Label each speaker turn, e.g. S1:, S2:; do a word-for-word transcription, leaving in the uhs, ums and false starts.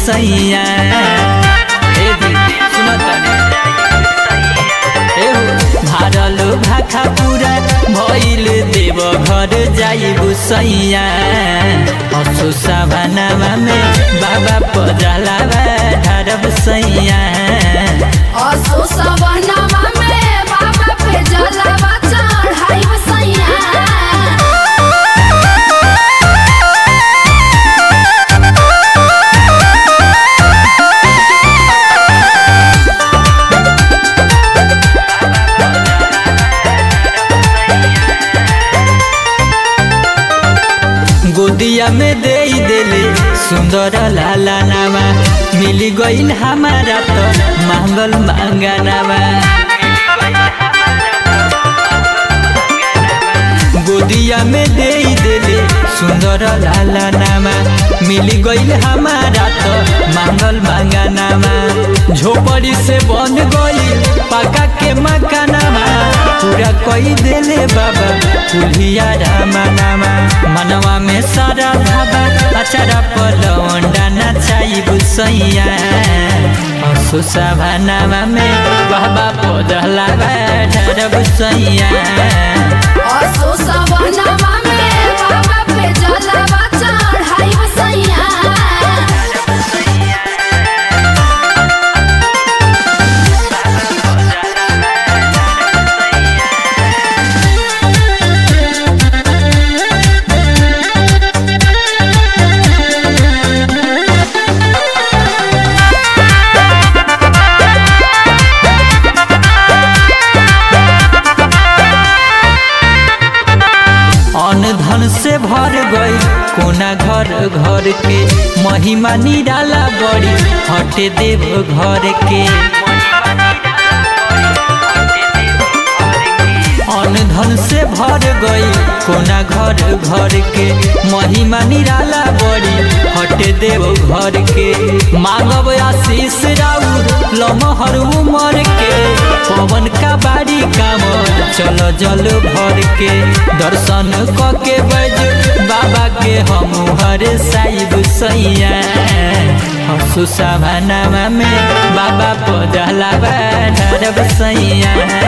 S1: सैया भारल भाखा पूरा भइल देव घर जाइबु सैया असो सावनावा में बाबा पजलावा ढारब सैया
S2: असो सावनावा में बाबा पे जलावा चढ़ाइब सैया
S1: गोदिया में दे देले सुंदर लाला नामा मिली गईल हमारा तो मांगल मांगा नामा गोदिया में दे देले सुंदर लाला नामा मिली गईल हमारा तो मांगल मांगा नामा झोपड़ी से बन गईल पका के मकानामा पूरा कोई देले बाबा कुलिया रामा नामा मनवा में सारा धाबा अचारा पलौंडा नचाइबु सैया असो सावनावा में बाबा पजलावा ढारब सैया
S2: असो सावनावा में बाबा पे जलावा चढ़ाइब सैया
S1: धन से भर गई कोना घर घर के महिमा निराला बड़ी हटे देव घर के अन धन से भर गई कोना घर घर के महिमा निराला बड़ी हटे देव घर के मांगब आशीष राउर लमहर उमर के पवन का बाड़ी कामर चलो जल भर के दर्शन क के बज बाबा के हम हर साइब सैया असो सावनावा में बाबा पजलावा ढारब सैया।